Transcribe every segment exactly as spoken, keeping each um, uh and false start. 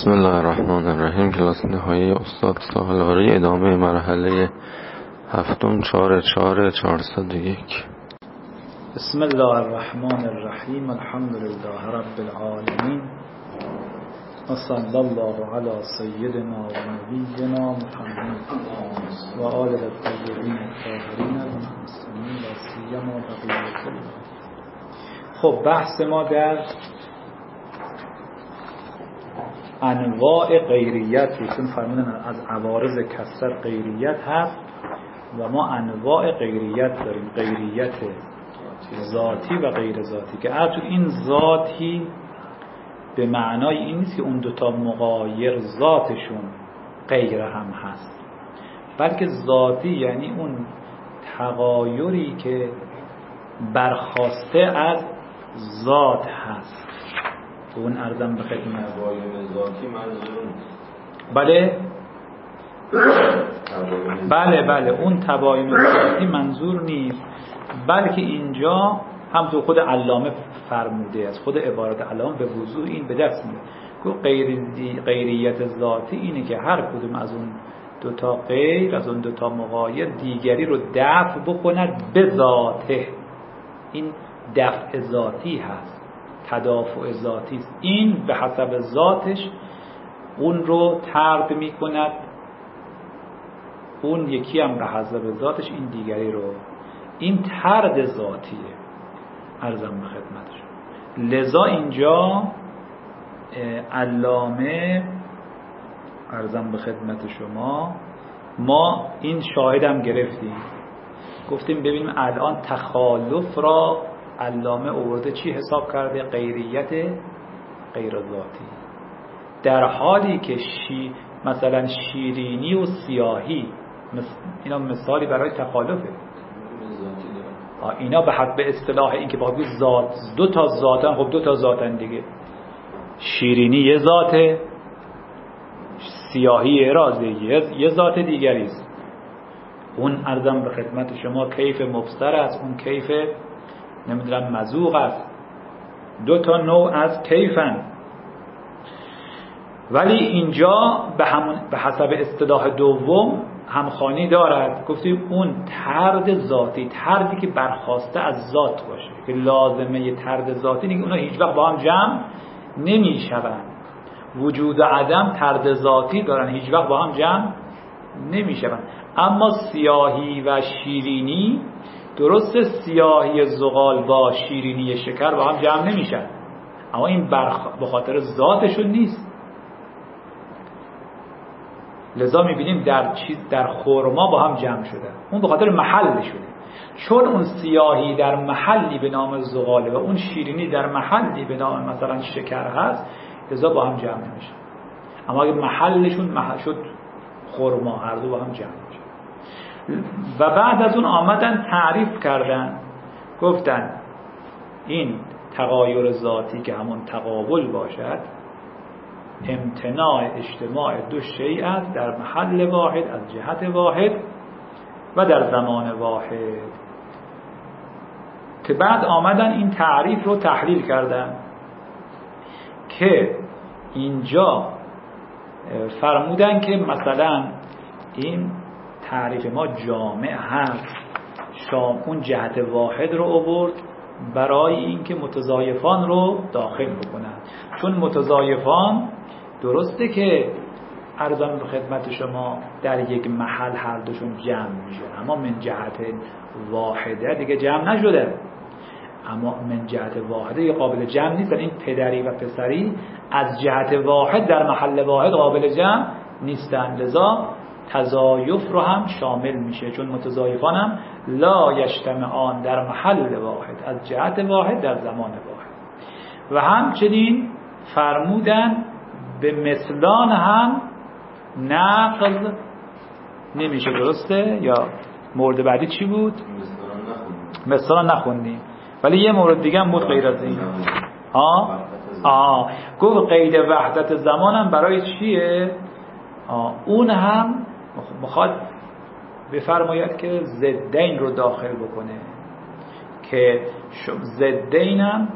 بسم الله الرحمن الرحیم. کلاس نهایی استاد سالاری، ادامه مرحله هفتم، چهار چهار چهارصد و یک. بسم الله الرحمن الرحیم. الحمد لله رب العالمین و صلی الله علی سیدنا و نبینا محمد و آله الطیبین الطاهرین المعصومین و سیما بقیة الله. خب بحث ما در انواع غیریت، چون فرمودن از عوارض کسر غیریت هست و ما انواع غیریت داریم، غیریت ذاتی و غیر ذاتی، که البته این ذاتی به معنای این نیست که اون دوتا مغایر ذاتشون غیر هم هست، بلکه ذاتی یعنی اون تغایری که برخواسته از ذات هست. اون ارزم به خدمت تباین ذاتی منظور بله بله بله اون تباین ذاتی منظور نیست، بلکه اینجا هم تو خود علامه فرموده، از خود عبارت علامه به وضوح این به دست میاد. گفت غیریت ذاتی اینه که هر کدوم از اون دوتا غیر، از اون دوتا مغایر، دیگری رو دفع بکند به ذاته. این دفع ذاتی هست، تدافع ذاتی است. این به حسب ذاتش اون رو طرد می کند، اون یکی هم به حسب ذاتش این دیگری رو. این طرد ذاتیه، عرضم به خدمتش. لذا اینجا علامه عرضم به خدمت شما، ما این شاهدم گرفتیم، گفتیم ببینیم الان تخالف را علامه آورده چی حساب کرده؟ غیریت غیر ذاتی، در حالی که شی مثلا شیرینی و سیاهی اینا مثالی برای تخالفه. اینا به حد به اصطلاح این که بخواد ذات، دو تا ذاتن، خب دو تا ذاتن دیگه. شیرینی یه ذاته، سیاهی ارازه یه ذات دیگری است. اون ارزم به خدمت شما کیف مبصر است، اون کیف نمیدونم مذوق است، دو تا نوع از کیفن. ولی اینجا به همون به حسب اصطلاح دوم همخوانی دارد. گفتیم اون طرد ذاتی، طردی که برخواسته از ذات باشه، که لازمه طرد ذاتی اینه که اونا هیچ وقت با هم جمع نمیشوند. وجود و عدم طرد ذاتی دارن، هیچ وقت با هم جمع نمیشوند. اما سیاهی و شیرینی، درسته سیاهی زغال با شیرینی شکر با هم جمع نمیشن، اما این برخ... به خاطر ذاتشون نیست. لذا میبینیم در چیز در خرما با هم جمع شدن، اون به خاطر محلشونه. چون اون سیاهی در محلی به نام زغاله و اون شیرینی در محلی به نام مثلا شکر هست، لذا با هم جمع نمیشن. اما اگه محلشون محل شد خرما، هر دو با هم جمع میشن. و بعد از اون آمدن تعریف کردن، گفتن این تغایر ذاتی که همون تقابل باشد، امتناع اجتماع دو شیء است در محل واحد، از جهت واحد و در زمان واحد. که بعد آمدن این تعریف رو تحلیل کردن که اینجا فرمودن که مثلا این تعریف ما جامع هست، شام اون جهت واحد رو آورد برای اینکه متضایفان رو داخل بکنن. چون متضایفان درسته که عرضم به خدمت شما در یک محل هر دوشون جمع میشه، اما من جهت واحده دیگه جمع نشده. اما من جهت واحده یه قابل جمع نیستن. این پدری و پسری از جهت واحد در محل واحد قابل جمع نیستن، لذا تضایف رو هم شامل میشه، چون متضایفان هم لا یجتمعان در محل واحد، از جهت واحد در زمان واحد. و همچنین فرمودن به مثلان هم نقض نمیشه، درسته؟ یا مورد بعدی چی بود؟ مثلان نخوندیم، ولی یه مورد دیگه هم بود غیر از این. آه آه گفت قید وحدت زمان هم برای چیه؟ آه اون هم میخواد بفرماید که ضدین رو داخل بکنه، که ضدین هم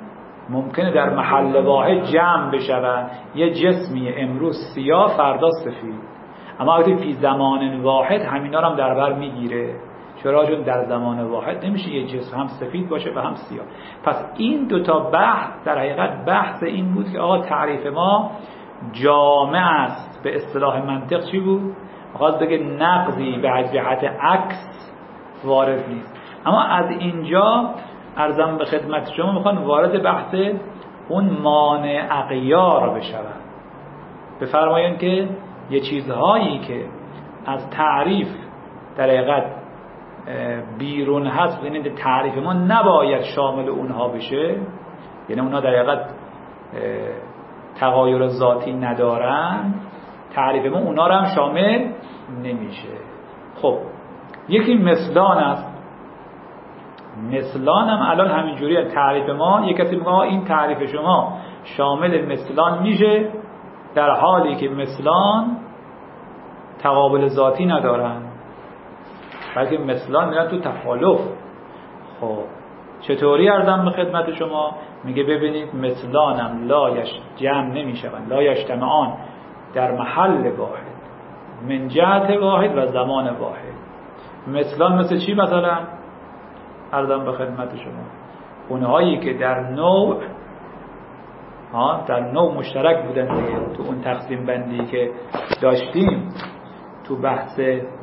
ممکنه در محل واحد جمع بشون، یه جسمی امروز سیاه فردا سفید، اما وقتی فی زمان واحد همینا رو هم در بر میگیره. چرا؟ چون در زمان واحد نمیشه یه جسم هم سفید باشه و هم سیاه. پس این دوتا بحث در حقیقت بحث این بود که آقا تعریف ما جامع است. به اصطلاح منطق چی بود؟ می‌خواست بگه نقضی به جهت عکس وارد نیست. اما از اینجا عرضم به خدمت شما میخوان وارد بحث اون مانع اغیار بشون. بفرمایید که یه چیزهایی که از تعریف در حقیقت بیرون هست، یعنی تعریف ما نباید شامل اونها بشه، یعنی اونها در حقیقت تغایر ذاتی ندارن، تعریف ما اونها رو هم شامل نمیشه. خب یکی مثلان است. مثلان هم الان همینجوری تعریف ما، یک کسی میگه این تعریف شما شامل مثلان میشه، در حالی که مثلان تقابل ذاتی ندارن، بلکه مثلان میرن تو تخالف. خب چطوری عرضم به خدمت شما؟ میگه ببینید مثلانم لایش جمع نمیشون، لایش تمعان در محل واحد من جهت واحد و زمان واحد. مثلان مثل چی مثلا؟ عرضم به خدمت شما اونهایی که در نوع ها در نوع مشترک بودن دیگه، تو اون تقسیم بندی که داشتیم تو بحث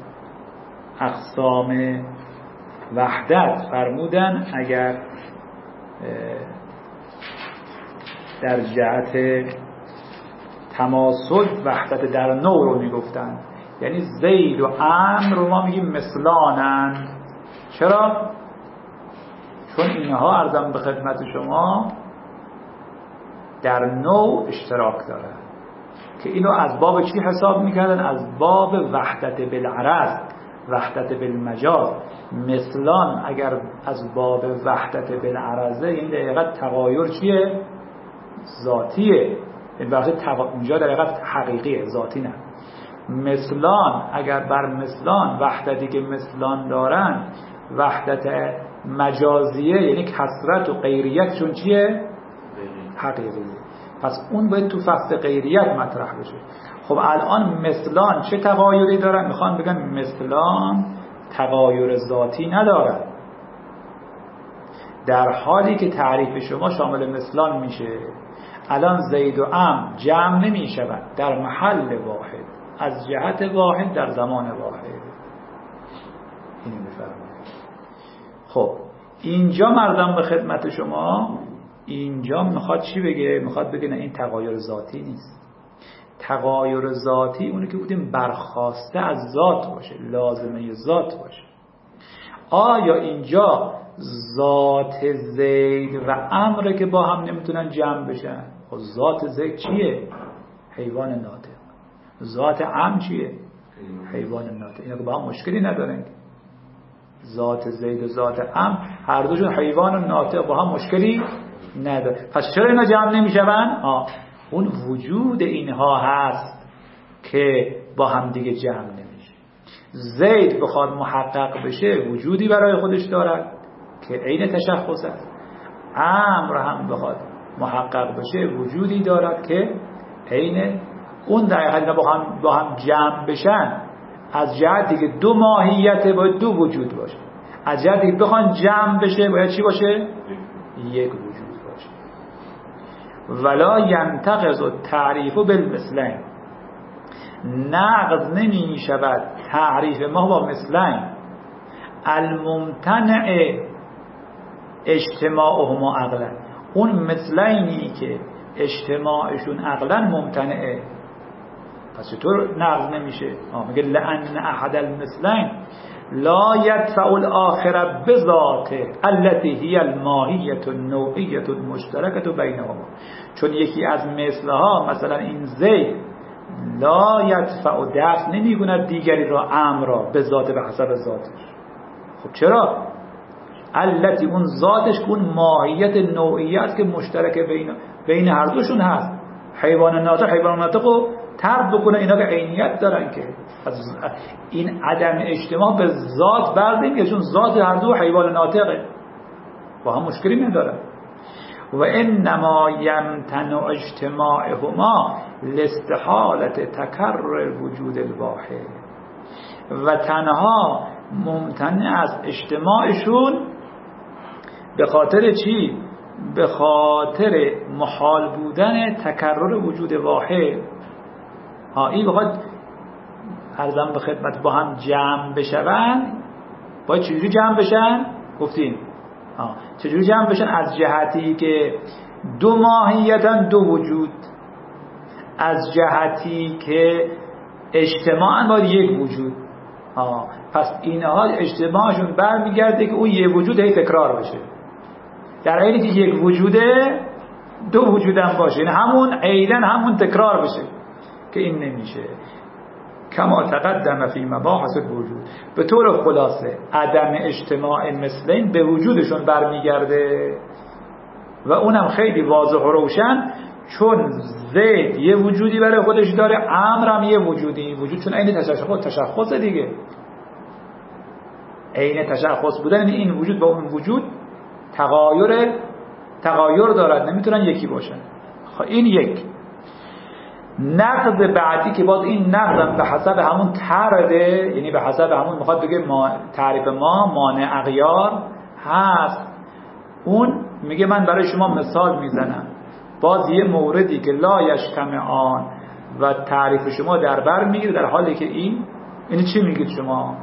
اقسام وحدت فرمودن اگر در جهت تماسل وحدت در نوع رو میگفتن، یعنی زید و عمرو رو ما میگیم مثلانند. چرا؟ چون اینها عرضم به خدمت شما در نوع اشتراک دارن، که اینو از باب چی حساب میکردن؟ از باب وحدت بالعرض، وحدت بالمجاز. مثلان اگر از باب وحدت بالعرضه، این در حقیقت تغایر چیه؟ ذاتیه، این وقتی تغ... اونجا در حقیقت حقیقیه، ذاتی نه. مثلان اگر بر مثلان وحدتی که مثلان دارن وحدت مجازیه، یعنی کثرت و غیریت چون چیه؟ حقیقیه. پس اون باید تو فصل غیریت مطرح بشه. خب الان مثلان چه تغایری دارن؟ میخوان بگن مثلان تغایر ذاتی ندارن، در حالی که تعریف شما شامل مثلان میشه. الان زید و عمرو جمع نمیشوند در محل واحد از جهت واحد در زمان واحد. اینو بفرمایید. خب اینجا مردم به خدمت شما، اینجا میخواد چی بگه؟ میخواد بگه نه این تغایر ذاتی نیست. تغایر ذاتی اونی که بودیم برخواسته از ذات باشه، لازمه ذات باشه. آیا اینجا ذات زید و عمرو که با هم نمیتونن جمع بشن؟ خب ذات زید چیه؟ حیوان ناطق. ذات عمرو چیه؟ حیوان ناطق. اینا که با هم مشکلی ندارن. ذات زید و ذات عمرو هر دوشون حیوان ناطق، با هم مشکلی نداره. پس چرا اینا جمع نمیشون؟ آه اون وجود اینها هست که با هم دیگه جمع نمیشه. زید بخواد محقق بشه وجودی برای خودش دارد که عین تشخص است. عمرو هم بخواد محقق بشه وجودی دارد که عین اون. در حقیقت با هم با هم جمع بشن از جهتی که دو ماهیت باید دو وجود باشه، از جهتی که بخوان جمع بشه باید چی باشه؟ یک وجود باشه. ولا ینتقض التعریف بالمثلین، نقض نمی شود تعریف ما با مثلین الممتنع اجتماعهما عقلا، اون مثلینی که اجتماعشون عقلا ممتنعه. پس چطور نقض نمیشه؟ میگه لأن احد المثلین لا يدفع الاخر بذاته التي هي الماهیة النوعیة المشترکة بینهما، چون یکی از مثلها مثلا این زید لا یدفع دفع نمی کند دیگری را عمرو را به ذات به حسب ذاتش. خب چرا؟ التي اون ذاتش که اون ماهیت نوعیت که مشترک بین بین هر دوشون هست. حیوان ناطق حیوان ناطق رو طرد بکنه، اینا که عینیت دارن که از این عدم اجتماع به ذات بردیم که چون ذات هر دو حیوان ناطقه با هم مشکلی ندارن. و انما یمتنع اجتماعهما لاستحالة تکرر وجود الواحد، و تنها ممتنع از اجتماعشون به خاطر چی؟ به خاطر محال بودن تکرر وجود واحد. ها این بخواد عرضم به خدمت با هم جمع بشون، باید چجوری جمع بشن؟ گفتیم ها چجوری جمع بشن؟ از جهتی که دو ماهیتن دو وجود، از جهتی که اجتماعاً باید یک وجود. ها پس اینها اجتماعشون برمیگرده که اون یک وجود هی تکرار بشه، در حالی که یک وجوده دو وجودم باشه، یعنی همون عیدن همون تکرار بشه که این نمیشه. کما تقدم فی مباحث الوجود، به طور خلاصه عدم اجتماع مثلین به وجودشون برمیگرده و اونم خیلی واضح و روشن، چون زید یه وجودی برای خودش داره، امر هم یه وجودی وجود، چون عین تشخص تشخص دیگه، عین تشخص بودن این وجود با اون وجود تغایر تغایر دارد، نمیتونن یکی باشن. خب این یک نقض بعدی که باز این نقض به حسب همون طرده، یعنی به حسب همون میخواد بگه ما تعریف ما مانع اغیار هست، اون میگه من برای شما مثال میزنم، باز یه موردی که لا یجتمعان و تعریف شما در بر میگیره، در حالی که این این چی میگید شما؟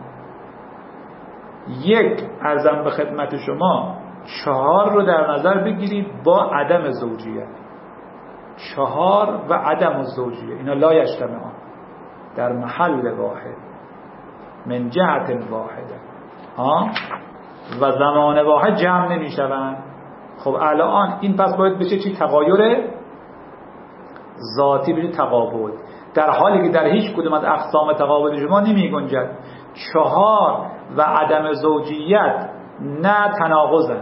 یک ارزم به خدمت شما چهار رو در نظر بگیرید با عدم زوجیت، چهار و عدم زوجیه، اینا لا یجتمعان در محل واحد من جهت واحده ها و زمان واحد جمع نمیشوند. خب الان این پس باید بشه چی؟ تغایر ذاتی بشه تقابل، در حالی که در هیچ کدوم از اقسام تقابل شما نمی گنجد. چهار و عدم زوجیت نه تناقضن،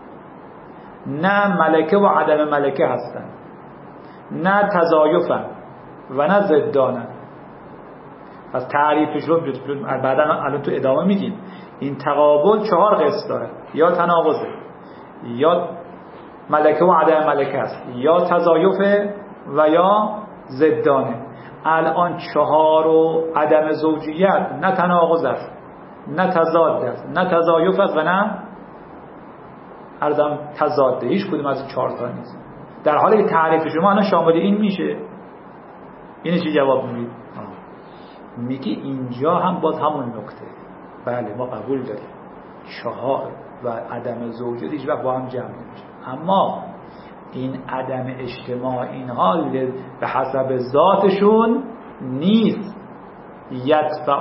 نه ملکه و عدم ملکه هستن، نه تضایفن و نه ضدانن. پس تعریفش رو بعدا الان تو ادامه میگیم. این تقابل چهار قسم داره، یا تناقضه، یا ملکه و عدم ملکه است، یا تضایفه و یا ضدانه. الان چهار و عدم زوجیت نه تناقض است، نه تضاد است، نه تضایف است و نه عرضم تضاده، هیچ کدوم از این چهار تا نیست، در حالی که تعریف شما الان شامل این میشه. اینه چی جواب میدید؟ میگی اینجا هم باز همون نکته، بله ما قبول داریم چهار و عدم زوجیت هیچ وقت با هم جمع نمیشه، اما این عدم اجتماع اینها به حسب ذاتشون نیست. یدفع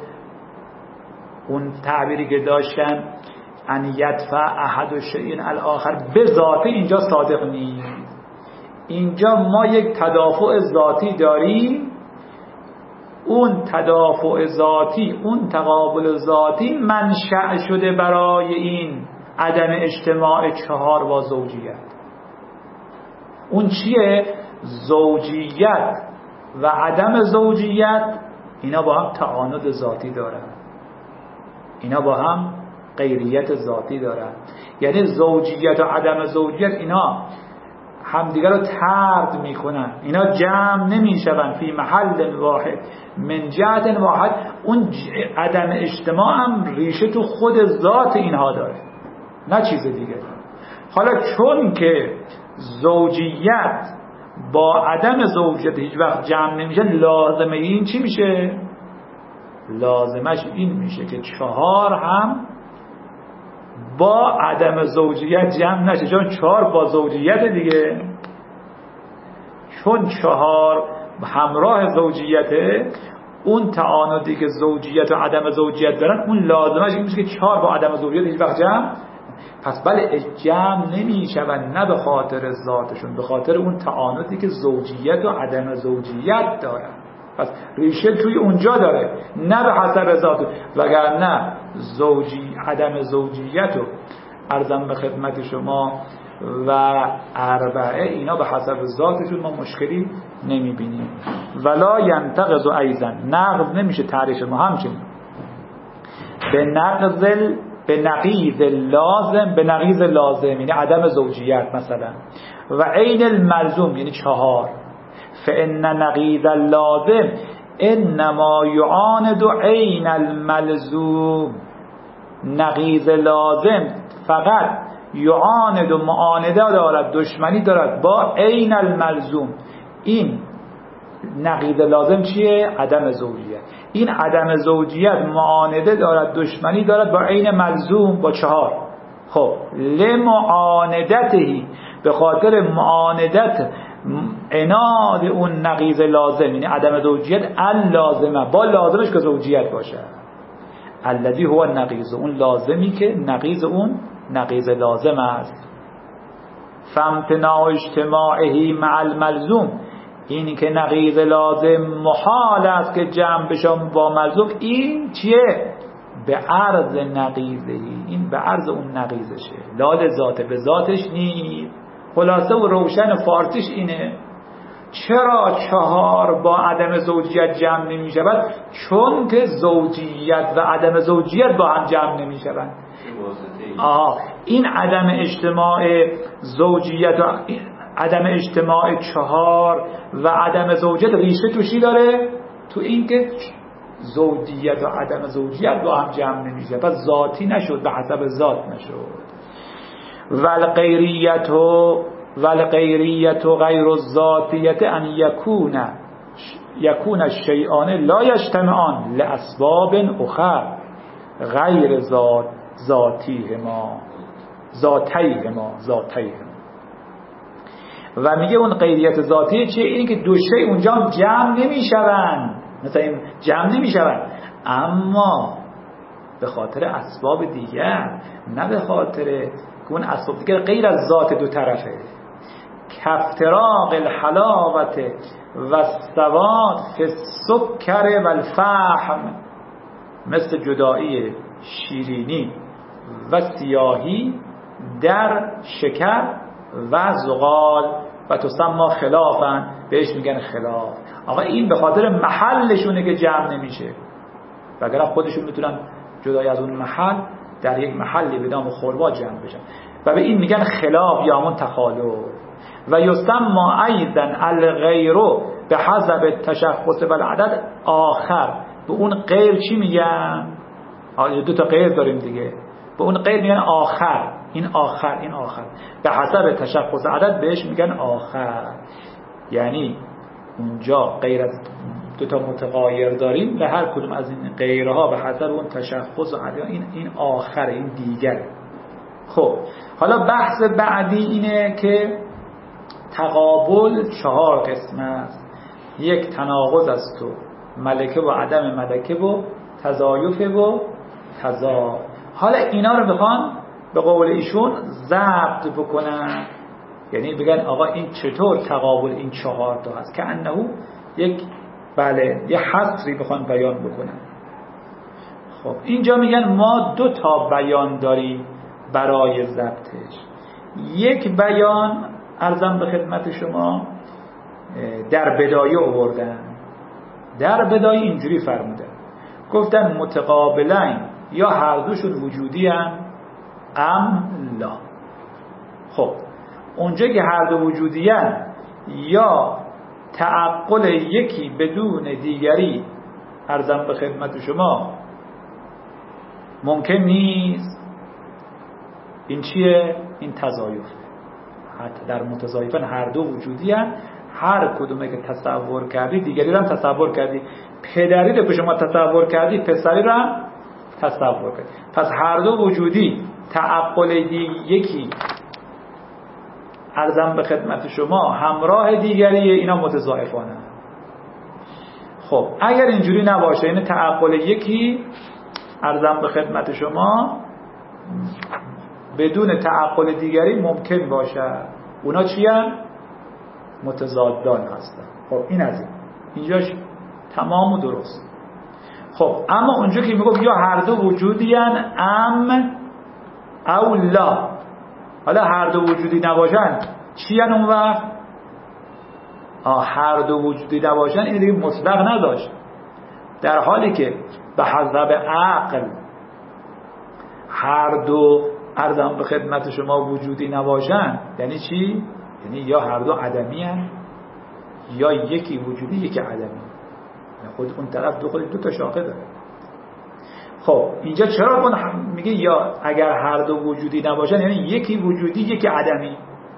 اون تعبیری که داشتن ان یدفع احد الشیء الاخر به ذاته اینجا صادق نیست. اینجا ما یک تدافع ذاتی داریم، اون تدافع ذاتی، اون تقابل ذاتی منشأ شده برای این عدم اجتماع چهار با زوجیت. اون چیه؟ زوجیت و عدم زوجیت اینا با هم تعاند ذاتی دارن، اینا با هم غیریت ذاتی دارن. یعنی زوجیت و عدم زوجیت اینا همدیگر رو طرد میکنن، اینا جمع نمیشون فی محل واحد من جهت واحد. اون عدم اجتماع هم ریشه تو خود ذات اینها داره، نه چیز دیگه. حالا چون که زوجیت با عدم زوجیت هیچ وقت جمع نمیشه، لازمه این چی میشه؟ لازمش این میشه که چهار هم با عدم زوجیت جمع نشه، چون چهار با زوجیت دیگه، چون چهار همراه زوجیته، اون تعانودی که زوجیت و عدم زوجیت دارن اون لازمش این میشه که چهار با عدم زوجیت هیچ وقت جمع. پس بله جمع نمیشون، نه به خاطر ذاتشون، به خاطر اون تعانودی که زوجیت و عدم زوجیت دارن. پس ریشه توی اونجا داره، نه به حسب ذات. وگرنه زوجی عدم زوجیت و عرضم به خدمت شما و اربعه اینا به حسب ذاتشون ما مشکلی نمیبینیم. ولا ینتقض ایضا، نقض نمیشه تعریف ما همچنین به نقض به نقیض لازم، به نقیض لازم یعنی عدم زوجیت مثلا، و عین الملزوم یعنی چهار. فان نقیض اللازم انما یعاند عین الملزوم. نقیض لازم فقط یعاند و معانده دارد، دشمنی دارد با عین الملزوم. این نقیض لازم چیه؟ عدم زوجیت. این عدم زوجیت معانده دارد، دشمنی دارد با عین ملزوم، با چهار. خب لمعاندته، به خاطر معاندت عناد اون نقیض لازم یعنی عدم زوجیت اللازمه، با لازمش که زوجیت باشه. الذی هو نقیض، اون لازمی که نقیض اون نقیض لازم است. فامتناع اجتماعه مع الملزوم، اینی که نقیض لازم محال است که جمع بشم با ملزوم. این چیه؟ به عرض نقیضه، این به عرض اون نقیضشه، لال ذاته، به ذاتش نیست. خلاصه و روشن فارسیش اینه. چرا چهار با عدم زوجیت جمع نمی شود؟ چون که زوجیت و عدم زوجیت با هم جمع نمی شود. آه این عدم اجتماع زوجیت و عدم اجتماع چهار و عدم زوجیت ریشه توشی داره؟ تو این که زوجیت و عدم زوجیت با هم جمع نمی شود، پس ذاتی نشد، به حسب ذات نشد. والغیریت والغیریت غیر الذاتیت ان یکون یکون الشیئان لا یجتمعان لاسباب اخر غیر ذات ذاتیهما ذاتیهما ذاتیهما. و میگه اون غیریت ذاتی چیه؟ اینی که دو شی اونجا جمع نمیشوند، مثلا این جمع نمیشوند، اما به خاطر اسباب دیگر، نه به خاطر اون اسباب دیگر غیر از ذات دو طرفه. کافتراق الحلاوت و السواد فی السکر و الفحم، مثل جدایی شیرینی و سیاهی در شکر و زغال، و تسمى خلافن، بهش میگن خلاف. آقا این به خاطر محلشونه که جمع نمیشه، وگرنه خودشون میتونن جدای از اون محل در یک محلی به نام خربا جمع بشن، و به این میگن خلاف یا همون تخالف. و یسمى ایضا الغیر به حسب تشخص بالعدد آخر. به اون غیر چی میگن؟ دو تا غیر داریم دیگه، به اون غیر میگن آخر. این آخر، این آخر به حسب تشخص عدد بهش میگن آخر. یعنی اونجا غیر از دو تا متغایر داریم، به هر کدوم از این غیرها به حسب اون تشخص عدد این این آخر، این دیگر. خب حالا بحث بعدی اینه که تقابل چهار قسم است. یک تناقض است و ملکه و عدم ملکه و تضایف و تضاد. حالا اینا رو بخوان به قول ایشون ضبط بکنن، یعنی بگن آقا این چطور تقابل این چهار تا هست، که انه یک بله یه حصری بخوان بیان بکنن. خب اینجا میگن ما دو تا بیان داریم برای ضبطش. یک بیان عرضم به خدمت شما در بدایه آوردن. در بدایه اینجوری فرمودن، گفتن متقابلین یا هر دوشون وجودی هم ام لا. خب اونجا که هر دو وجودی هم، یا تعقل یکی بدون دیگری عرضم به خدمت شما ممکن نیست. این چیه؟ این تضایف. حتی در متضایفن هر دو وجودی هم، هر کدومه که تصور کردی دیگری رو هم تصور کردی، پدری رو که شما تصور کردی پسری رو هم تصور کردی. پس هر دو وجودی تعقل یکی عرضم به خدمت شما همراه دیگریه، اینا متضایفانه. خب اگر اینجوری نباشه، یعنی تعقل یکی عرضم به خدمت شما بدون تعقل دیگری ممکن باشه، اونا چی هم؟ متضادان هستن. خب این از این اینجاش تمام و درست. خب اما اونجا که میگم یا هر دو وجودی هن ام او لا، حالا هر دو وجودی نباشن چی هن اون وقت؟ آه هر دو وجودی نباشن این دیگه مطلق نداشت، در حالی که به حسب عقل هر دو عرضم به خدمت شما وجودی نباشن یعنی چی؟ یعنی یا هر دو عدمی هن یا یکی وجودی یکی عدمی. خود اون طرف دو خود دو تا شاخه داره. خب اینجا چرا اون میگه یا اگر هر دو وجودی نباشن یعنی یکی وجودی یکی عدمی؟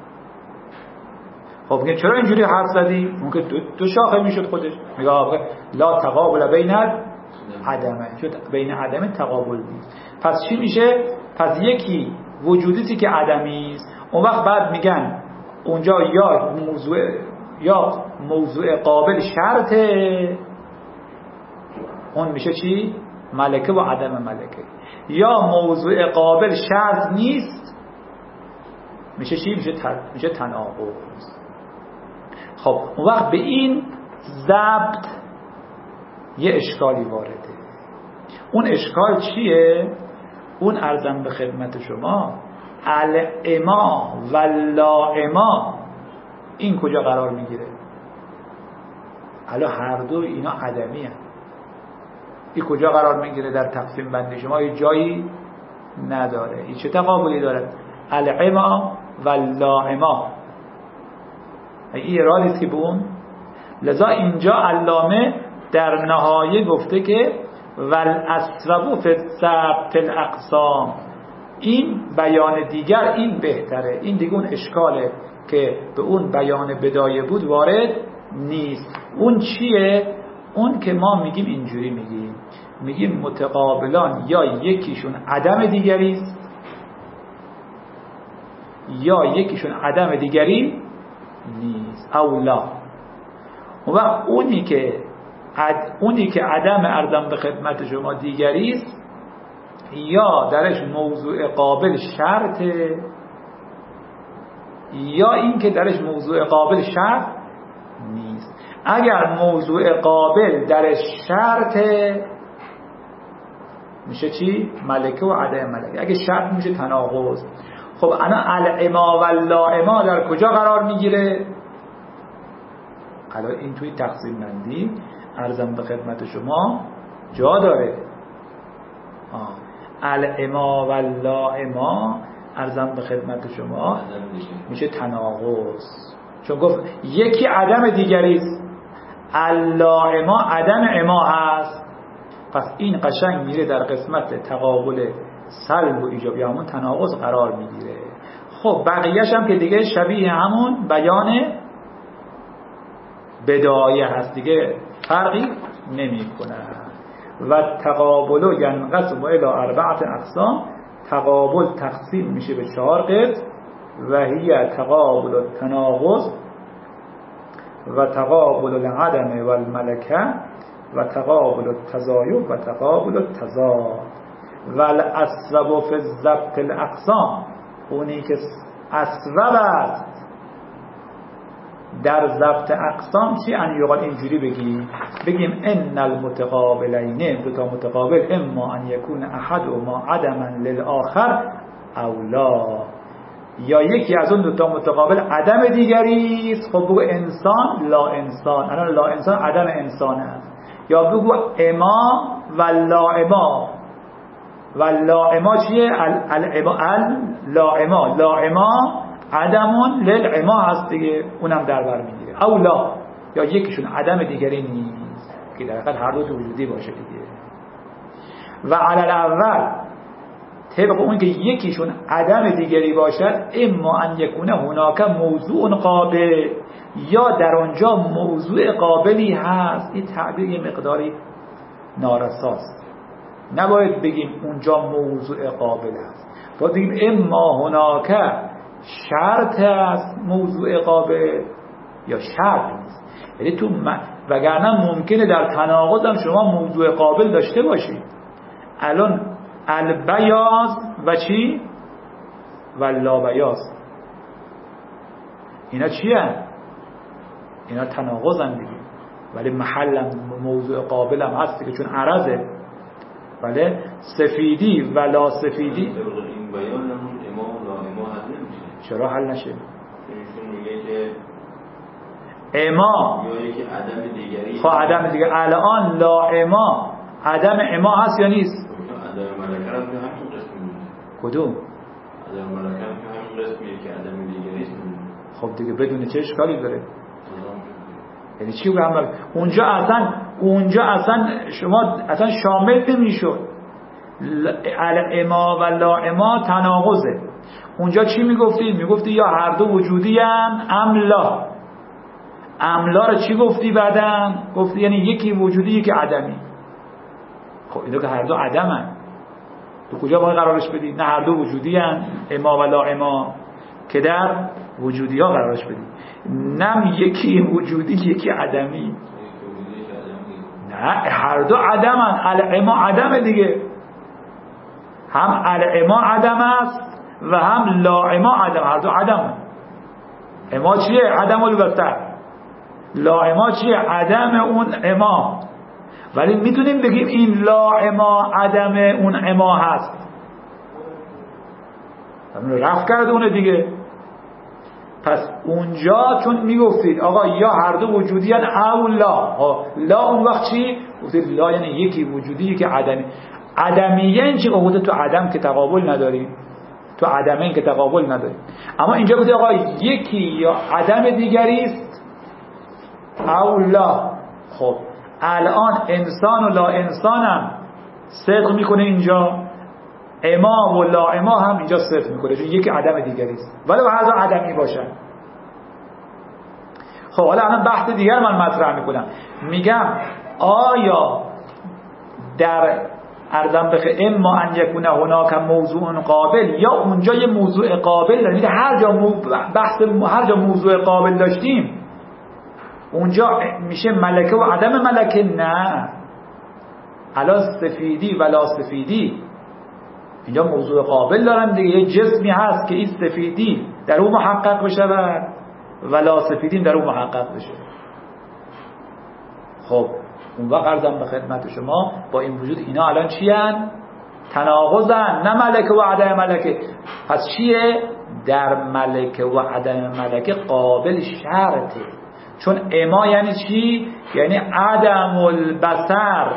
خب میگه چرا اینجوری حرف زدی؟ ممکن دو, دو شاخه میشد خودش. میگه لا تقابل بین عدمه، چون بین عدم تقابل نیست. پس چی میشه؟ پس یکی وجودیه که عدمی است. اون وقت بعد میگن اونجا یا موضوع یا موضوع قابل شرطه، اون میشه چی؟ ملکه و عدم ملکه. یا موضوع قابل شرط نیست، میشه چی؟ میشه تن... میشه تناقض. خب اون وقت به این ضبط یه اشکالی وارده. اون اشکال چیه؟ اون عرضم به خدمت شما الاما و لاما این کجا قرار میگیره؟ حالا هر دو اینا عدمی هست. این کجا قرار میگیره در تقسیم بندی شما؟ یه جایی نداره. این چه تقابلی داره؟ الاما و لاما این ارادیست که به اون. لذا اینجا علامه در نهایه گفته که والاسرب فی ثبت الاقسام، این بیان دیگر این بهتره، این دیگه اون اشکاله که به اون بیان بدایه بود وارد نیست. اون چیه؟ اون که ما میگیم اینجوری میگیم میگیم متقابلان یا یکیشون عدم دیگری است یا یکیشون عدم دیگری نیست اولا. و اونی که عد... اونی که عدم ارزم به خدمت شما دیگری است یا درش موضوع قابل شرطه یا این که درش موضوع قابل شرط نیست. اگر موضوع قابل درش شرطه میشه چی؟ ملکه و عدم ملکه. اگه شرط میشه تناقض. خب انا الاما و لاما در کجا قرار میگیره؟ الان این توی تقسیم بندی عرضم به خدمت شما جا داره. الاما و لاما عرضم به خدمت شما میشه تناقض، چون گفت یکی عدم دیگری است، اللاما عدم اما هست. پس این قشنگ میره در قسمت تقابل سلب و ایجاب یا همون تناقض قرار میگیره. خب بقیه‌اش هم که دیگه شبیه همون بیان بدایه هست، دیگه فرقی نمیکنه. و تقابل ینقسم الی اربعه اقسام، تقابل تقسیم میشه به چهار قسم و هی تقابل التناقض و تقابل العدم و الملکه و تقابل التزاید و تقابل التضاد. و الاسباب فی ضبط الاقسام، اونی که اسباب است در ضبط اقسام چی؟ ان یقال اینجوری بگیم بگیم ان المتقابلین، دو تا متقابل، اما ان یکون احد و ما عدما للآخر اولا، یا یکی از اون دو تا متقابل عدم دیگری است. خب بگو انسان لا انسان، الان لا انسان عدم انسان است. یا بگو اما و لا اما، و لا اما چیه؟ الاما لا اما، لا اما عدمون للعما هست دیگه، اونم در بر میگیره. اولا یا یکیشون عدم دیگری نیست که در حقیقت هر دو وجودی باشه دیگه. و علی الاول طبق اون که یکیشون عدم دیگری باشد، اما ان یکونه هناک موضوع قابل، یا در اونجا موضوع قابلی هست. این تعبیر یه مقداری نارساست، نباید بگیم اونجا موضوع قابل هست، باید بگیم اما هناک شرط است موضوع قابل یا شرط نیست. یعنی تو م... وگرنه ممکنه در تناقض هم شما موضوع قابل داشته باشید. الان البیاض و چی؟ و لا بیاض، اینا چی هست؟ اینا تناقض هم دیگه، ولی محل موضوع قابل هم هست که چون عرضه. ولی سفیدی و لا سفیدی این بیان همون امام لا امام حل نمیشه. چرا حل نشه؟ ایشون میگه که اما یا یکی عدم دیگری. خب عدم دیگری الان لا اما عدم اما هست یا نیست؟ عدم ملکه هم همین قسم کدوم؟ عدم ملکه که همین رسمیه که عدم دیگری است. خب دیگه بدون چه اشکالی داره؟ یعنی چی بگم؟ اونجا اصلا اونجا اصلا شما اصلا شامل نمیشد. الاما و لاما تناقضه. اونجا چی میگفتی؟ میگفتی یا هر دو وجودی ان ام لا. املا رو چی گفتی بعدن؟ گفتی یعنی یکی وجودی یکی عدمی. خب اینا که هر دو عدمن، تو کجا باید قرارش بدی؟ نه هر دو وجودی ان اما و لاما که در وجودی ها قرارش بدی. نم یکی وجودی یکی عدمی. نه هر دو عدمن. الاما عدم دیگه، هم الاما عدم است و هم لاما عدم. هر دو عدم. اما چیه؟ عدم البصر. لاما چیه؟ عدم اون اما. ولی میتونیم بگیم این لاما عدم اون اما هست. رفت کرد اونه دیگه. پس اونجا چون میگفتید آقا یا هر دو وجودی هن او لا. لا اون وقت چی؟ گفتید لا یعنی یکی وجودی یکی عدمی. عدمیه این چی؟ گفتید تو عدم که تقابل نداری، تو عدمین که تقابل نداری. اما اینجا گفتید آقا یکی یا عدم دیگری است او لا. خب الان انسان و لا انسان هم صدق میکنه اینجا، اما و لا اما هم اینجا صدق میکنه چون یکی عدم دیگری است ولی هر دو عدمی باشن. خب حالا الان بحث دیگر من مطرح میکنم. میگم آیا در ارزم بخه اما ان یکونه هناک موضوع قابل، یا اونجا یه موضوع قابل داریم. هر جا مو... بحث هر جا موضوع قابل داشتیم اونجا میشه ملکه و عدم ملکه. نه الان سفیدی و لا سفیدی اینجا موضوع قابل دارن دیگه. یه جسمی هست که این سفیدی در اون محقق بشه و لا سفیدی در اون محقق بشه. خب اون وقت عرضم به خدمت شما با این وجود اینا الان چی هن؟ تناقضن، نه ملکه و عدم ملکه. پس چیه؟ در ملکه و عدم ملکه قابل شرطه. چون اما یعنی چی؟ یعنی عدم البصر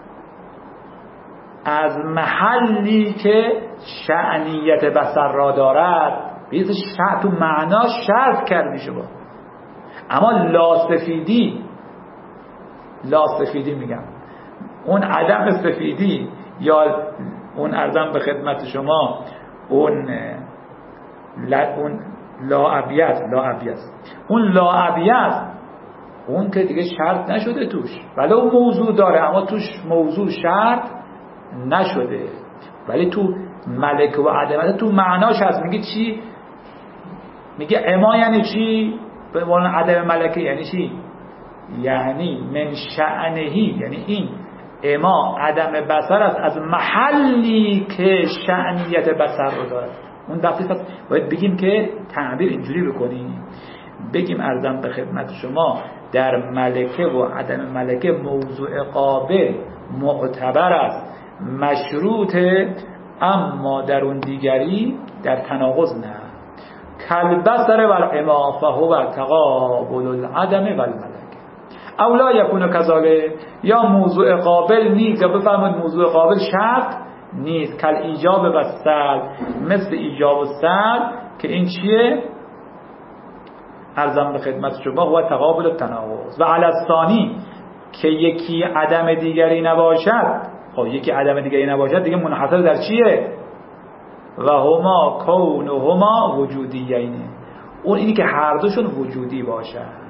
از محلی که شأنیت بصر را دارد. بیز شرط تو معنا شرط کردی شما. اما لا سفیدی، لا سفیدی میگم اون عدم سفیدی یا اون ارزم به خدمت شما اون لا اون لا ابیض، لا ابیض اون لا ابیض اون که دیگه شرط نشده توش، ولی اون موضوع داره اما توش موضوع شرط نشده. ولی تو ملک و عدم تو معناش هست. میگه چی؟ میگه اما یعنی چی؟ به عنوان عدم ملکه یعنی چی؟ یعنی من شأنهی، یعنی این اما عدم بصر است از محلی که شأنیت بصر رو داره. اون دقیقا باید بگیم که تعبیر اینجوری بکنیم، بگیم ارزم به خدمت شما در ملکه و عدم ملکه موضوع قابل معتبر است، مشروطه، اما در اون دیگری در تناقض نه. کالبصر و الاما فهو تقابل العدم و الملکه. اولا یکون کذالک، یا موضوع قابل نیست، یا بفرمایید موضوع قابل شرط نیست. کل ایجاب و سلب، مثل ایجاب و سلب که این چیه؟ ارزم به خدمت شما هو تقابل التناقض. و علی الثانی که یکی عدم دیگری نباشد. خب یکی عدم دیگری نباشد دیگه منحصر در چیه؟ و هما کون و هما وجودیینه، اون اینی که هر دوشون وجودی باشد.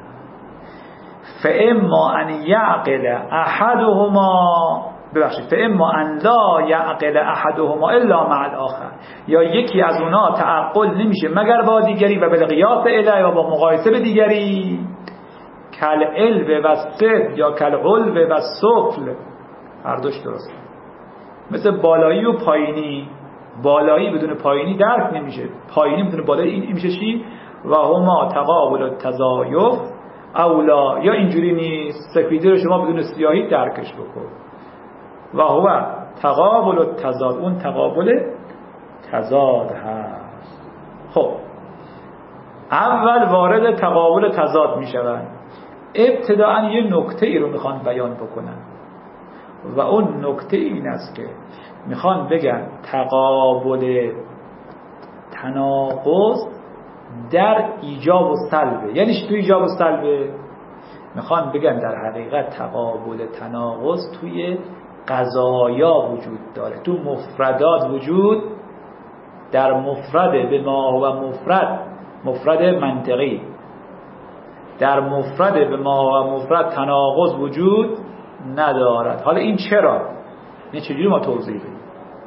فاما ان یعقل احدهما، ببخشید فاما ان لا یعقل احدهما الا مع الاخر، یا یکی از اونا تعقل نمیشه مگر با دیگری و بالقیاس الیه، و با مقایسه به دیگری. کل علو و صد یا کل علو و سفل، هر دوش درست. مثل بالایی و پایینی، بالایی بدون پایینی درک نمیشه، پایینی بدون بالایی این میشه چی؟ و هما تقابل التزایف اولا، یا اینجوری نیست سفیدی رو شما بدون سیاهی درکش بکن. و هو تقابل التضاد، اون تقابل تضاد هست. خب اول وارد تقابل تضاد میشوند. ابتداء یه نکته ای رو میخوان بیان بکنن. و اون نکته این است که میخوان بگن تقابل تناقض در ایجاب و سلبه. یعنی چی توی ایجاب و سلبه؟ میخوان بگن در حقیقت تقابل تناقض توی قضایا وجود داره، تو مفردات وجود، در مفرد به ما و مفرد مفرد منطقی، در مفرد به ما و مفرد تناقض وجود ندارد. حالا این چرا؟ این چجوری ما توضیح بدیم؟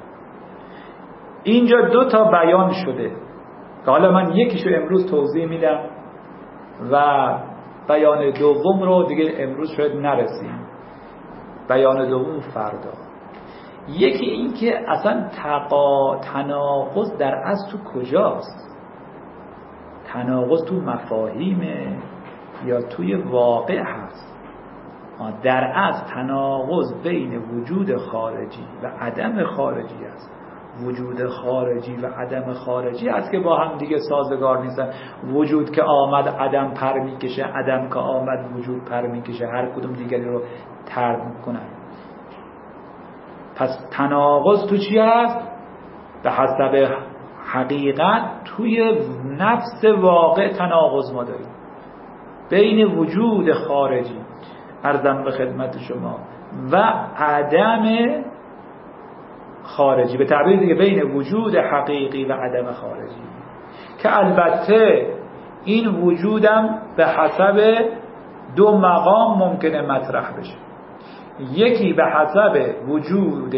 اینجا دو تا بیان شده که حالا من یکیشو امروز توضیح میدم و بیان دوم رو دیگه امروز شاید نرسیم، بیان دوم فردا. یکی این که اصلا تقا تناقض در اصل تو کجاست؟ تناقض تو مفاهیمه یا توی واقع هست؟ در اصل تناقض بین وجود خارجی و عدم خارجی است. وجود خارجی و عدم خارجی است که با هم دیگه سازگار نیستن. وجود که آمد عدم پر میکشه، عدم که آمد وجود پر میکشه، هر کدوم دیگری رو طرد میکنن. پس تناقض تو چی هست؟ به حسب حقیقت توی نفس واقع تناقض ما داریم بین وجود خارجی عرضم به خدمت شما و عدم خارجی، به تعبیر دیگه بین وجود حقیقی و عدم خارجی، که البته این وجودم به حسب دو مقام ممکنه مطرح بشه. یکی به حسب وجود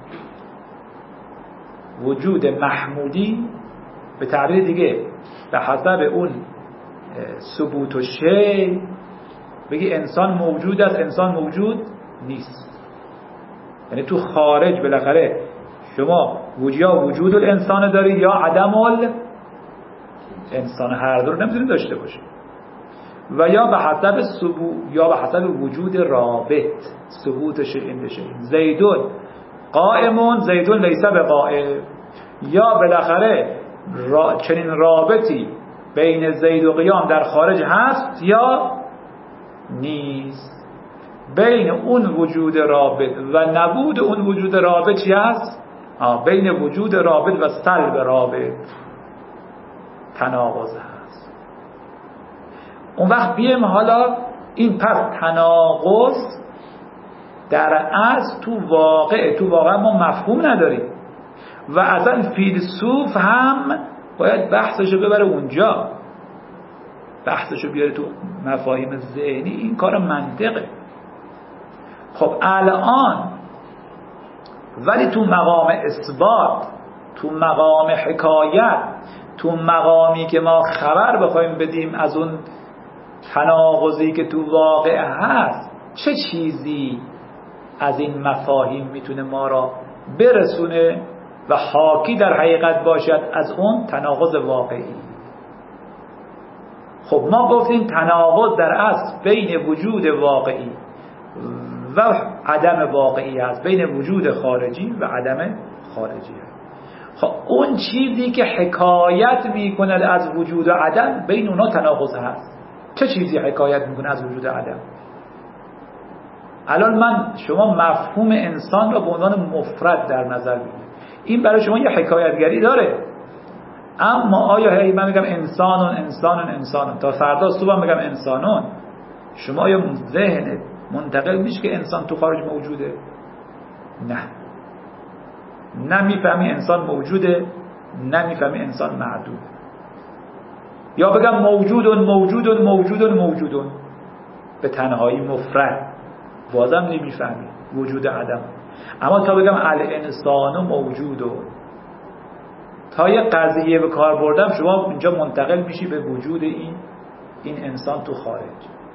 وجود محمودی، به تعبیر دیگه به حسب اون ثبوت و شی، بگی انسان موجود است، انسان موجود نیست. یعنی تو خارج بالاخره شما یا وجود الانسان داری یا عدم الانسان، هر دو رو نمیتونی داشته باشه. و یا به حسب ثبوت یا به حسب وجود رابط، ثبوت شیء شیء. زیدون قائمون، زیدون لیس بقائم. یا بالاخره را چنین رابطی بین زید و قیام در خارج هست یا نیست. بین اون وجود رابط و نبود اون وجود رابط چی هست؟ آه بین وجود رابط و سلب رابط تناقض هست. اون وقت بیم حالا این پس تناقض در اصل تو واقع تو واقع ما مفهوم نداریم و اصلا فیلسوف هم باید بحثشو ببره اونجا، بحثشو بیاره تو مفاهیم ذهنی. این کار منطقه. خب الان ولی تو مقام اثبات، تو مقام حکایت، تو مقامی که ما خبر بخوایم بدیم از اون تناقضی که تو واقع هست، چه چیزی از این مفاهیم میتونه ما را برسونه و حاکی در حقیقت باشد از اون تناقض واقعی؟ خب ما گفتیم تناقض در اصل بین وجود واقعی و عدم واقعی هست، بین وجود خارجی و عدم خارجی هست. خب اون چیزی که حکایت میکنه از وجود و عدم، بین اونا تناقض هست. چه چیزی حکایت میکنه از وجود عدم؟ الان من شما مفهوم انسان را به عنوان مفرد در نظر بگیرید، این برای شما یه حکایتگری داره. اما آیا هی من میگم انسانون انسانون انسانون تا فردا صبح میگم انسانون، شما آیا ذهنت منتقل میشه که انسان تو خارج موجوده؟ نه، نه میفهمی انسان موجوده، نه میفهمی انسان معدوم. یا بگم موجودون موجودون موجودون موجودون به تنهایی مفرد، بازم نمیفهمی وجود عدم. اما تا بگم الانسان موجودون، تا یه قضیه به کار بردم، شما اینجا منتقل میشی به وجود این این انسان تو خارج.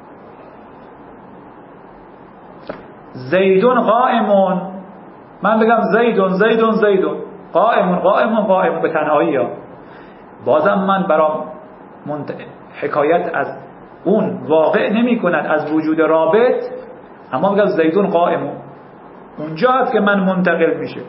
زیدون قائمون، من بگم زیدون زیدون زیدون قائمون قائمون قائمون به تنهایی، ها بازم من برام منت... حکایت از اون واقع نمی کند از وجود رابط، اما بگم زیدون قائمون، اونجا هست که من منتقل میشه.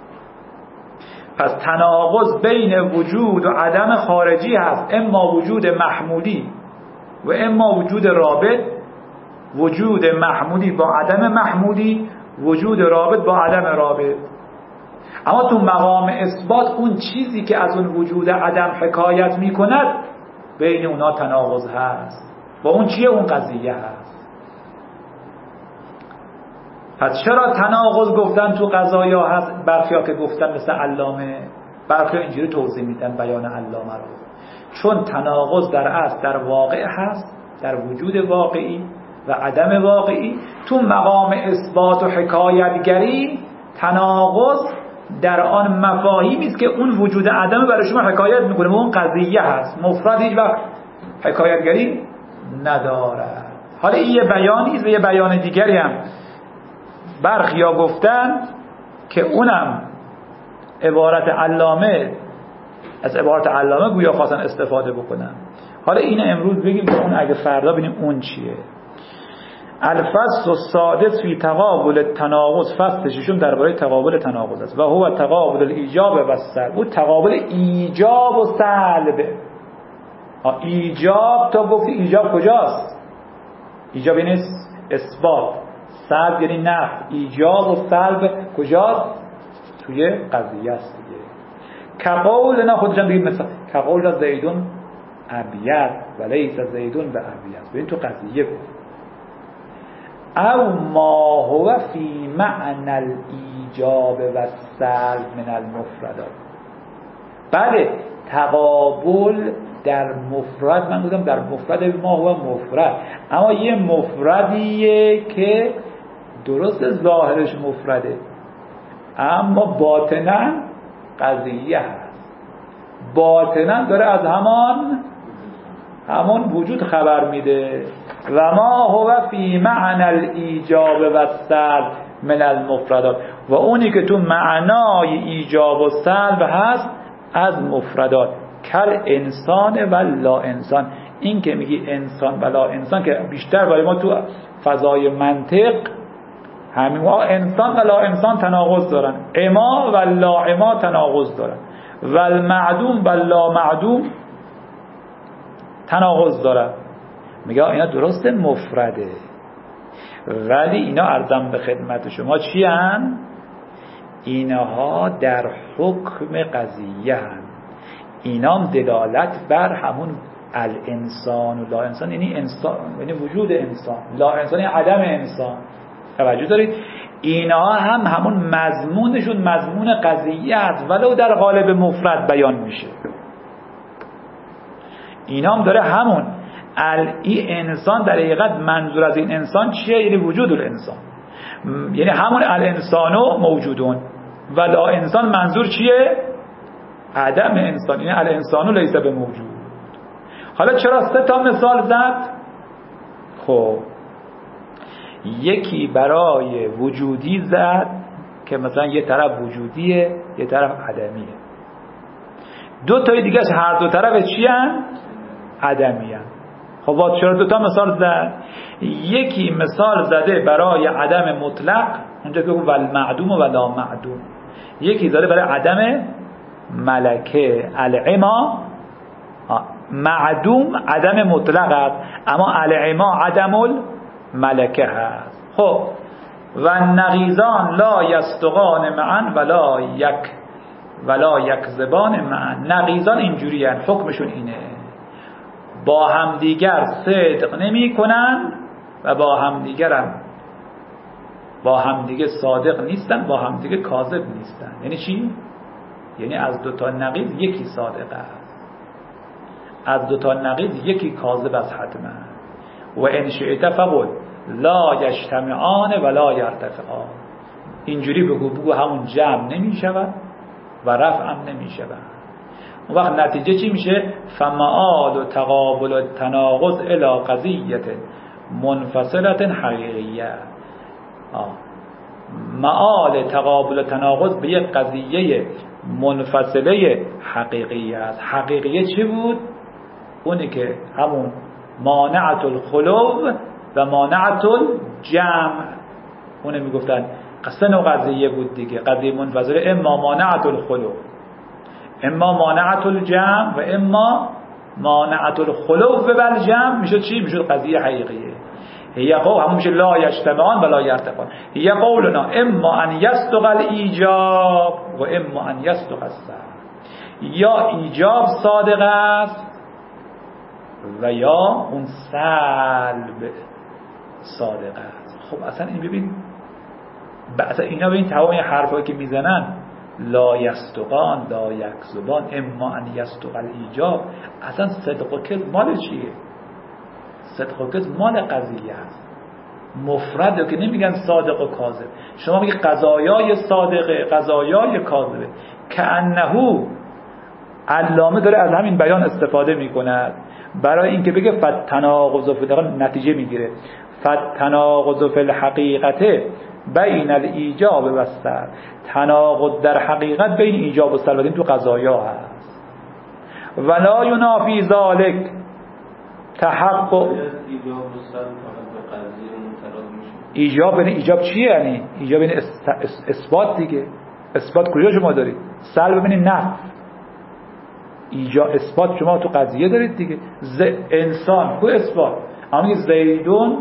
پس تناقض بین وجود و عدم خارجی هست، اما وجود محمولی و اما وجود رابط. وجود محمولی با عدم محمولی وجود رابط با عدم رابط. اما تو مقام اثبات اون چیزی که از اون وجود عدم حکایت میکند بین اونا تناقض هست. و اون چیه؟ اون قضیه هست. پس چرا تناقض گفتن تو قضایا هست؟ برخیا که گفتن مثل علامه، برخیا اینجوری توضیح میدن بیان علامه رو، چون تناقض در اصل در واقع هست، در وجود واقعی و عدم واقعی. تو مقام اثبات و حکایتگری تناقض در آن مفاهیمی است که اون وجود عدم برای شما حکایت میکنه و اون قضیه هست. مفرد هیچ وقت حکایتگری ندارد. حالا این یه بیانی است و یه بیان دیگری هم برخیا گفتن که اونم عبارت علامه، از عبارت علامه گویا خواستن استفاده بکنن. حالا این امروز بگیم که اون اگه فردا ببینیم اون چیه. الفصل السادس فی تقابل التناقض، فصل ششم درباره تقابل تناقض است. و هو تقابل الایجاب و السلب. اون تقابل ایجاب و سلب. ایجاب تا گفتی ایجاب کجاست؟ ایجاب یعنی اثبات، سلب یعنی نفی. ایجاب و سلب کجاست؟ توی قضیه است دیگه. کقول، نه خودشم بگیم مثلا کقول زیدون ابیض و لیس زیدون به ابیض. ببین تو قضیه گفت او ما هو فی معنی الایجاب و السلب من المفردات. بله تقابل در مفرد، من گفتم در مفرد ما هو مفرد، اما یه مفردیه که درست ظاهرش مفرده اما باطنا قضیه هست. باطنا داره از همان همون وجود خبر میده. و ما هو فی معنی الایجاب و السلب من المفردات. و اونی که تو معنای ایجاب و سلب هست از مفردات. کل انسان و لا انسان. این که میگی انسان و لا انسان که بیشتر برای ما تو فضای منطق همین ها انسان و لا انسان تناقض دارن، اما و لا اما تناقض دارن، و المعدوم و لا معدوم تناقض دارن. میگه اینا درست مفرده ولی اینا عرضم به خدمت شما چی هن؟ اینها در حکم قضیه هن. اینا هم دلالت بر همون الانسان و لا انسان، یعنی انسان یعنی وجود انسان، لا انسان یعنی عدم انسان. توجه دارید؟ اینا هم همون مضمونشون مضمون قضیه است ولو در قالب مفرد بیان میشه. اینا هم داره همون این انسان در حقیقت منظور از این انسان چیه؟ یعنی وجود الانسان، یعنی همون الانسانو موجودون و لا انسان منظور چیه؟ عدم انسان، یعنی الانسانو لیس به موجود. حالا چرا سه تا مثال زد؟ خب یکی برای وجودی زد که مثلا یه طرف وجودیه یه طرف عدمیه. دو تای دیگه هر دو طرف چی هن؟ عدمی هن. خب با چرا دو تا مثال زد؟ یکی مثال زده برای عدم مطلق، اونجا که ول معدوم و لا معدوم. یکی زده برای عدم ملکه العما. معدوم عدم مطلق است اما العما عدم الملکه هست. خب و نقیضان لا یستقان معا ولا یک ولا یکذبان معا. نقیضان اینجوری هست، حکمشون اینه، با همدیگر صدق نمی کنن و با همدیگر هم با همدیگه صادق نیستن، با همدیگه کاذب نیستن. یعنی چی؟ یعنی از دو تا نقیض یکی صادق است، از دو تا نقیض یکی کاذب است حتما. و ان شئت فقل لا یجتمعان ولا یرتفعان. اینجوری بگو بگو همون جمع نمی شود و رفع هم نمی شود. اون وقت نتیجه چی میشه؟ فمعال و تقابل و تناقض الی قضیت منفصلت حقیقیه. معال تقابل و تناقض به یک قضیه منفصله حقیقیه است. حقیقیه چی بود؟ اونی که همون مانعت الخلو و مانعت الجمع، اونه میگفتن قصه و قضیه بود دیگه. قضیه منفصله اما مانعت الخلو اما مانعت الجمع و اما مانعت الخلو و الجمع میشد چی؟ میشد قضیه حقیقیه. هی قول همون میشه لا یجتمعان ولا یرتفعان. هی قولنا اما ان یصدق الایجاب و اما ان یصدق السلب، یا ایجاب صادق است و یا اون سلب صادق است. خب اصلا این ببین اصلا اینا به این تمام حرفایی که میزنن لا یصدقان لا یکذبان اما ان یصدق الایجاب، اصلا صدق و کذب مال چیه؟ صدق و کذب مال قضیه است، مفرده که نمیگن صادق و کاذب. شما میگی قضایای صادقه قضایای کاذبه، کأنه علامه داره از همین بیان استفاده میکند برای اینکه بگه فتناقض فی نتیجه میگیره فتناقض فی الحقیقت بین الایجاب و السلب، تناقض در حقیقت بین ایجاب و سلب تو قضایا هست. ولا ینافی ذلک تحقق ایجاب و سلب فقط به قضیه متراد میشه. ایجاب یعنی ایجاب چیه؟ یعنی ایجاب یعنی اثبات دیگه. اثبات کجا شما دارید؟ سلب یعنی نفی. ایجاب اثبات شما تو قضیه دارید دیگه. ز انسان کو اثبات، اما میگه زیدون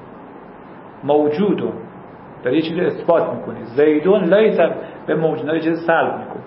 موجودون، در یه چیزی اثبات میکنی. زیدون لیس به موجود، یه چیزی سلب میکنی.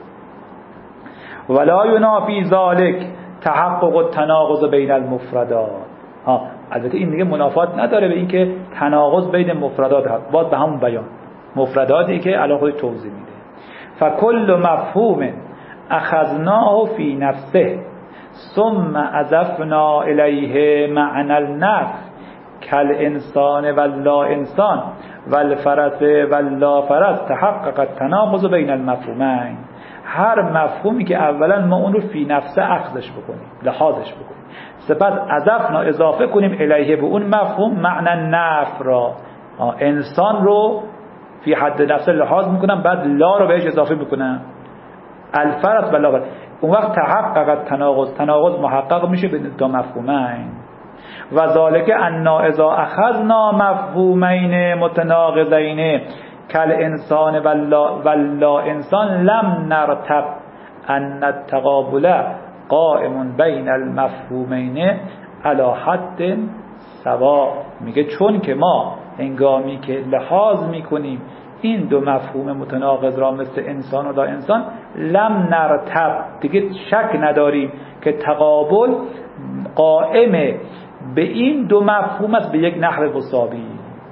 ولا ینافی ذلک تحقق التناقض بین المفردات. ها البته این دیگه منافات نداره به اینکه تناقض بین مفردات هست، باز به همون بیان مفرداتی که الان خود توضیح میده. فکل مفهوم اخذناه فی نفسه ثم اضفنا الیه معنى النفس کالانسان واللا انسان والفرس واللا فرس تحقق التناقض بین المفهومین. هر مفهومی که اولا ما اون رو فی نفسه اخذش بکنیم، لحاظش بکنیم، سپس اضفنا اضافه کنیم الیه به اون مفهوم معنی نفس را، انسان رو فی حد نفسه لحاظ میکنم، بعد لا رو بهش اضافه میکنم، الفرس واللا فرس، اون وقت تحقق التناقض، تناقض محقق میشه بین دو مفهومین. و ذالک انا اذا اخذنا مفهومین متناقضین کل انسان واللا انسان لم نرتب ان التقابل قائم بین المفهومین علی حد سوا. میگه چون که ما هنگامی که لحاظ میکنیم این دو مفهوم متناقض را مثل انسان و لا انسان، لم نرتب دیگه شک نداریم که تقابل قائم به این دو مفهوم است به یک نحو مساوی.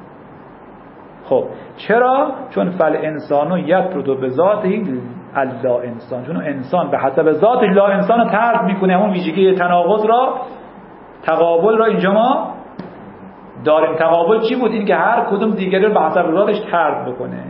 خب چرا؟ چون فل انسانو یطرد به ذاته الا انسان، چون انسان به حسب ذاتش لا انسان رو طرد میکنه. همون ویژگی تناقض را، تقابل را اینجا ما داریم. تقابل چی بود؟ این که هر کدوم دیگری رو به حسب ذاتش طرد بکنه.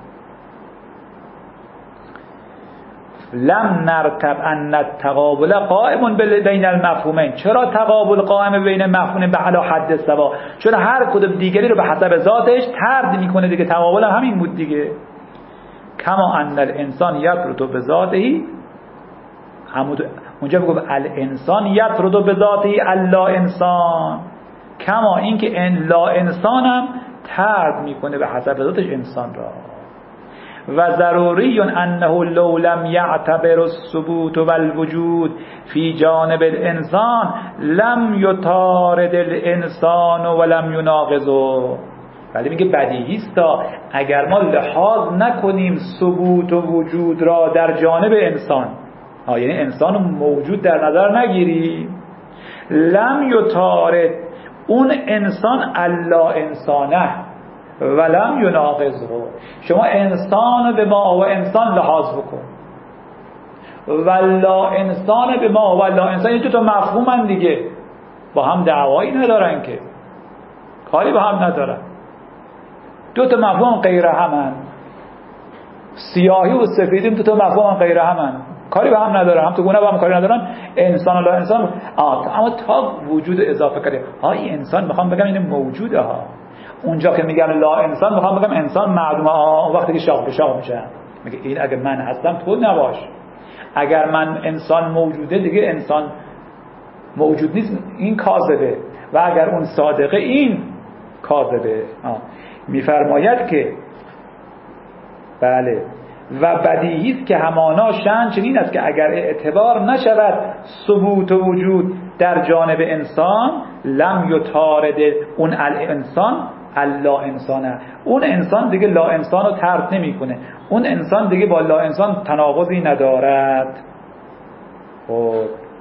لم نرتب ان التقابل قائم بین المفهومین. چرا تقابل قائم بین مفهومین به علی حد سوا؟ چون هر کدوم دیگری رو به حسب ذاتش طرد میکنه دیگه. تقابل هم همین بود دیگه. کما ان الانسان یطرد بذاته، همون اونجا بگو الانسان یطرد بذاته الا انسان، کما اینکه ان لا انسان هم طرد میکنه به حسب ذاتش انسان را. و ضروری انه لو لم یعتبر الثبوت والوجود فی جانب الانسان لم یطارد الانسان ولم یناقضه. ولی میگه بدیهی است اگر ما لحاظ نکنیم ثبوت و وجود را در جانب انسان، ها یعنی انسان موجود در نظر نگیریم، لم یطارد اون انسان الا انسانه ولم یناقضه. شما انسان به ما و انسان لحاظ بکن، ولا انسان به ما و لا انسان، یه دو تا مفهومن دیگه، با هم دعوایی ندارن که، کاری با هم ندارن، دو تا مفهوم غیر همن. سیاهی و سفیدی دو تا مفهوم غیر همن، کاری با هم ندارن، هم تو گونه با هم کاری ندارن. انسان و لا انسان، اما تا وجود اضافه کردیم ها این انسان میخوام بگم این موجوده ها. اونجا که میگم لا انسان میخوام بگم انسان معدومه ها. اون وقتی که شاخ به شاخ میشه میگه این اگر من هستم تو نباش، اگر من انسان موجوده دیگه انسان موجود نیست، این کاذبه، و اگر اون صادقه این کاذبه. میفرماید که بله و بدیهی است که همانا شأن چنین است که اگر اعتبار نشود ثبوت و وجود در جانب انسان، لم یطارد اون الانسان الا انسانه، اون انسان دیگه لا انسان رو طرد نمیکنه، اون انسان دیگه با لا انسان تناقضی ندارد. خب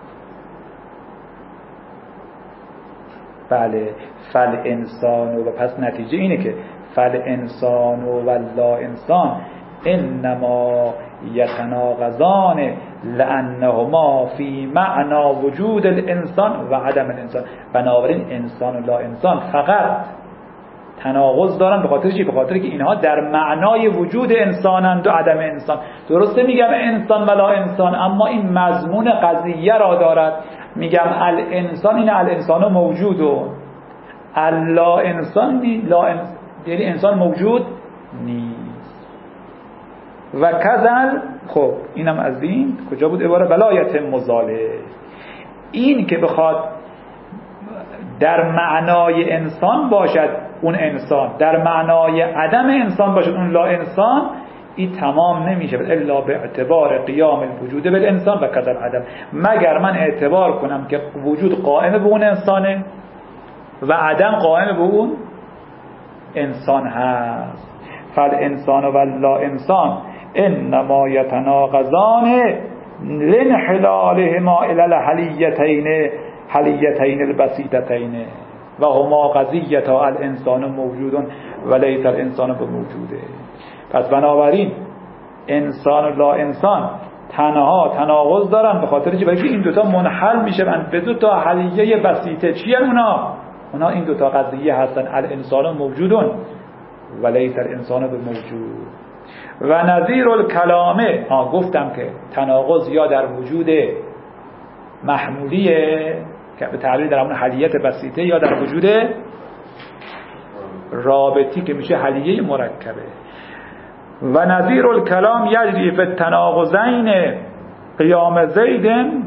بله، فل انسان و پس نتیجه اینه که فل انسان و لا انسان انما یتناقضان لانهما فی معنا وجود الانسان و عدم الانسان. بنابراین انسان و لا انسان فقط تناقض دارن به خاطر چی؟ به خاطر که اینها در معنای وجود انسانند و عدم انسان. درسته میگم انسان و لا انسان، اما این مضمون قضیه را دارد. میگم الانسان، این الانسان موجود و اللا انسان نی لا انسان، یعنی انسان موجود نیست. و کذل، خب اینم از این کجا بود عباره؟ ولایت مزاله، این که بخواد در معنای انسان باشد اون انسان، در معنای عدم انسان باشد اون لا انسان، این تمام نمیشه الا به اعتبار قیام الوجود بالانسان و کذل عدم، مگر من اعتبار کنم که وجود قائم به اون انسانه و عدم قائم به اون انسان هست. فالانسان و لا انسان انما یتناقضان لانحلالهما الى الحلیتین حلیتین البسیطتین و هما قضیتا الانسان موجود و لیس الانسان بموجوده. پس بنابراین انسان و لا انسان تنها تناقض دارن به خاطر چی؟ برای که این دوتا منحل میشن به دوتا حلیه بسیطه. چی هن اونا؟ اونا این دوتا قضیه هستن، الانسان موجود و لیس الانسان بموجود. و نظیر الکلامه، ها گفتم که تناقض یا در وجود محمولیه که به تعبیر در همون حلیت بسیطه، یا در وجود رابطی که میشه حلیه مرکبه. و نظیر الکلام یجری فی التناقضین قیام زیدن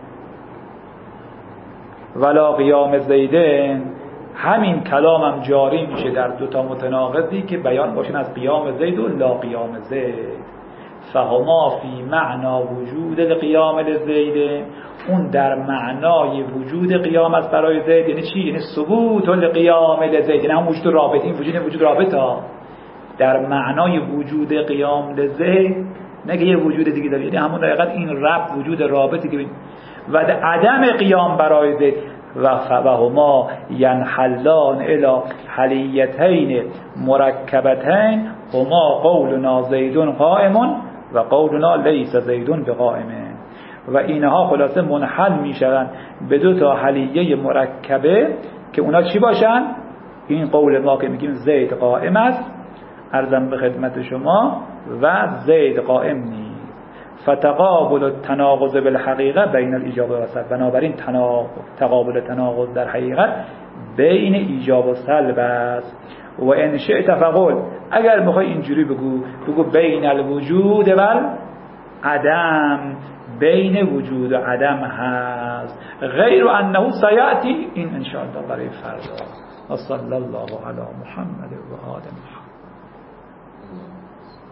ولا قیام زیدن، همین کلام هم جاری میشه در دوتا متناقضی که بیان باشن از قیام زید و لا قیام زید. فهما فی معنا وجود القیام لزید، اون در معنای وجود قیام است برای زید. یعنی چی؟ یعنی ثبوت القیام لزید، یعنی هم وجود رابط، این وجود وجود رابط ها در معنای وجود قیام لزید، نه که یه وجود دیگه داره، یعنی همون دقیقاً این رب وجود رابطی که و عدم قیام برای زید. و فهما ینحلان الی حلیتین مرکبتین هما قولنا زیدون قائم و قولنا لیس زیدون بقائم. و اینها خلاصه منحل میشن به دو تا حلیه مرکبه که اونا چی باشن؟ این قول ما که میگیم زید قائم است، عرضم به خدمت شما، و زید قائم نیست. فتقابل التناقض بالحقیقه بین الایجاب و سلب، بنابراین تقابل تناقض در حقیقت بین ایجاب و سلب است. و ان شئت فقل، اگر بخوای اینجوری بگو بگو بین الوجود و عدم، بین وجود و عدم هست، غیر انه سیاتی، این ان شاء الله برای فردا. و صلی الله علی محمد و آل محمد.